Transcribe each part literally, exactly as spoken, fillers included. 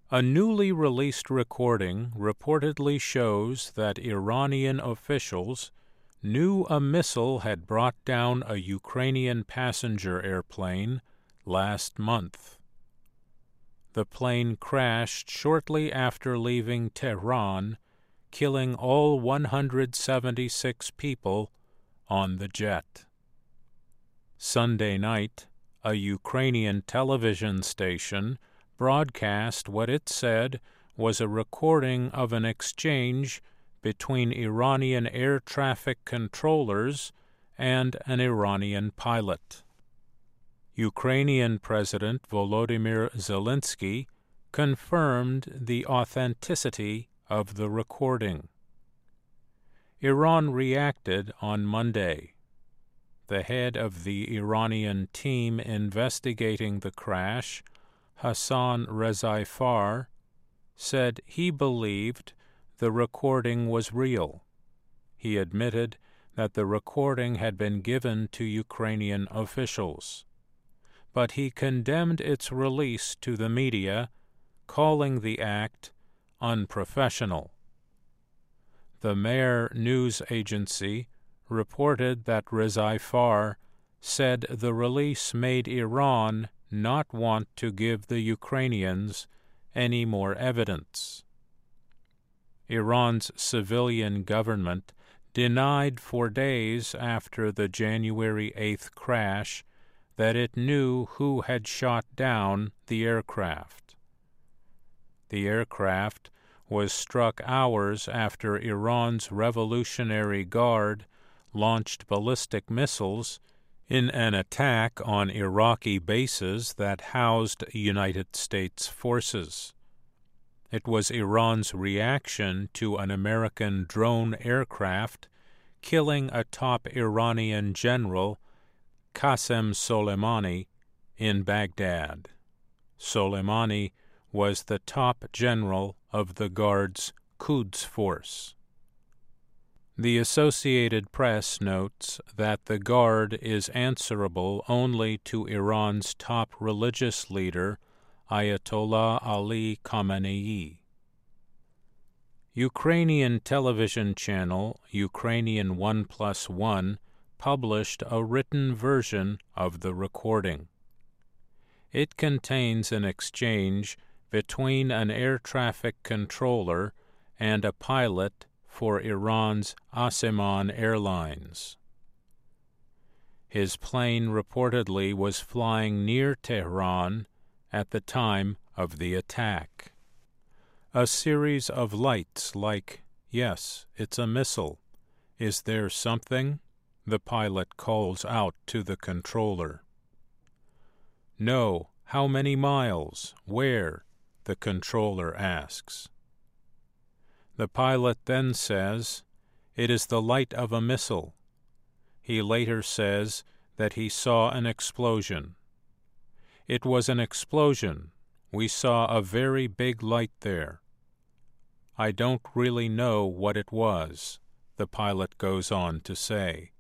A newly released recording reportedly shows that Iranian officials knew a missile had brought down a Ukrainian passenger airplane last month. The plane crashed shortly after leaving Tehran, killing all one hundred seventy-six people on the jet. Sunday night, a Ukrainian television station broadcast what it said was a recording of an exchange between Iranian air traffic controllers and an Iranian pilot. Ukrainian President Volodymyr Zelensky confirmed the authenticity of the recording. Iran reacted on Monday. The head of the Iranian team investigating the crash, Hassan Rezaeifar, said he believed the recording was real. He admitted that the recording had been given to Ukrainian officials, but he condemned its release to the media, calling the act unprofessional. The Mehr news agency reported that Rezaeifar said the release made Iran not want to give the Ukrainians any more evidence. Iran's civilian government denied for days after the January eighth crash that it knew who had shot down the aircraft. The aircraft was struck hours after Iran's Revolutionary Guard launched ballistic missiles in an attack on Iraqi bases that housed United States forces. It was Iran's reaction to an American drone aircraft killing a top Iranian general, Qasem Soleimani, in Baghdad. Soleimani was the top general of the Guard's Quds Force. The Associated Press notes that the Guard is answerable only to Iran's top religious leader, Ayatollah Ali Khamenei. Ukrainian television channel Ukrainian One Plus One published a written version of the recording. It contains an exchange between an air traffic controller and a pilot for Iran's Aseman Airlines. His plane reportedly was flying near Tehran at the time of the attack. A series of lights like, "Yes, it's a missile. Is there something?" the pilot calls out to the controller. "No, how many miles? Where?" the controller asks. The pilot then says, "It is the light of a missile." He later says that he saw an explosion. "It was an explosion. We saw a very big light there. I don't really know what it was," the pilot goes on to say.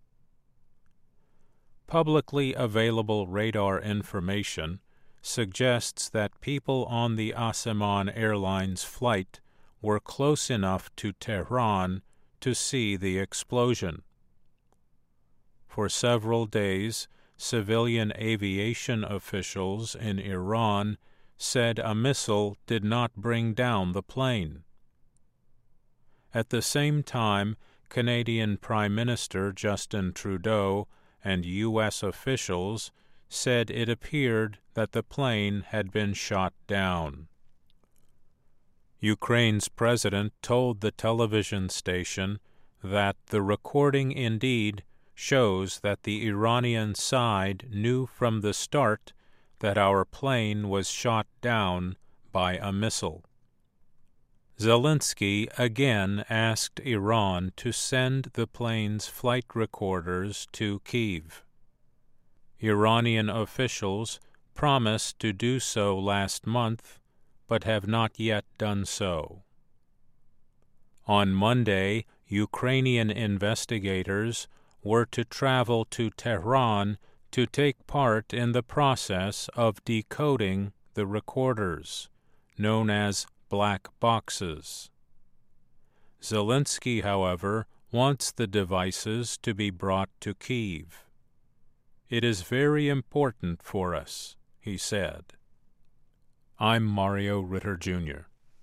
Publicly available radar information suggests that people on the Aseman Airlines flight were close enough to Tehran to see the explosion. For several days, civilian aviation officials in Iran said a missile did not bring down the plane. At the same time, Canadian Prime Minister Justin Trudeau and U S officials said it appeared that the plane had been shot down. Ukraine's president told the television station that the recording indeed shows that the Iranian side knew from the start that our plane was shot down by a missile. Zelensky again asked Iran to send the plane's flight recorders to Kyiv. Iranian officials promised to do so last month, but have not yet done so. On Monday, Ukrainian investigators were to travel to Tehran to take part in the process of decoding the recorders, known as black boxes. Zelensky, however, wants the devices to be brought to Kyiv. "It is very important for us," he said. I'm Mario Ritter, Junior